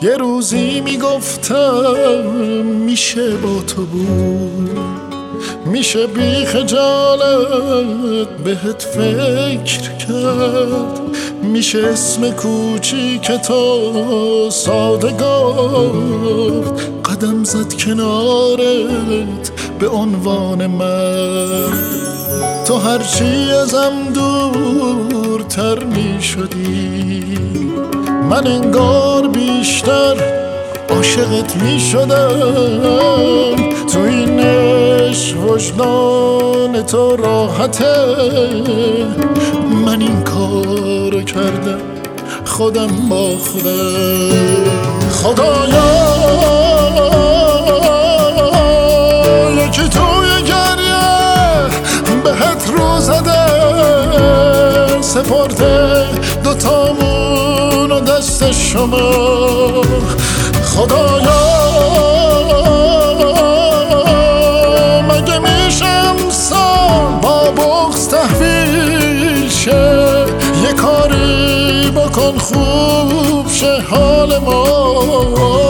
یه روزی میگفتم میشه با تو بود، میشه بی خجالت بهت فکر کرد، میشه اسم کوچیک تو ساده گفت، قدم زد کنارت به عنوان من. تو هرچی ازم دورتر میشدی، من انگار بیشتر عاشقت میشدم. تو این عشق وجدان تو راحته، من این کارو کردم خودم با خودم. خدایا یکی توی گریه بهت رو زده، سپرده دوتامون و دست شما. خدایا مگه میشه امسال با بغض تحویل شه؟ یه کاری بکن خوب شه حال ما.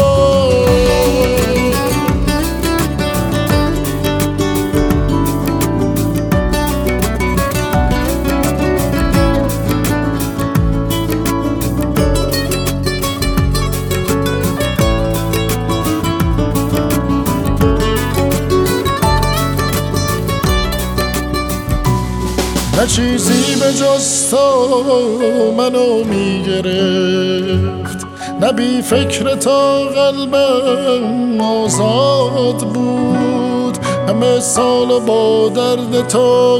نه چیزی به جز تو منو میگرفت، نه بی فکر تا قلبم آزاد بود. همه سالو با درد تو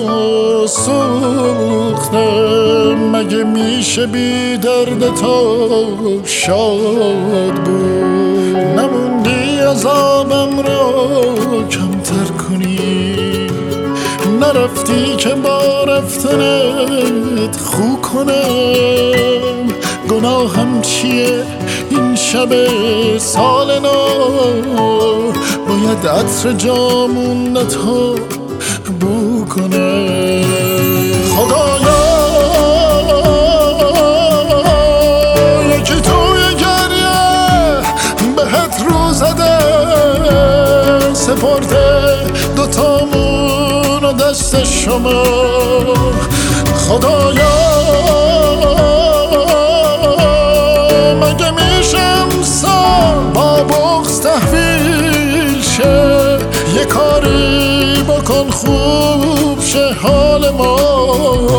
سوختم، مگه میشه بی درد تو شاد بود؟ نموندی عذابم رو کمتر کنی، نرفتی که با رفتنت خو کنم. گناهم چیه این شب سال نو؟ باید عطر جامونتو بو کنم. خدایا یکی توی گریه بهت رو زده، سپرده دوتامون و دست شما. خدایا مگه میشه امسال با بغض تحویل شه؟ یه کاری بکن خوب شه حال ما.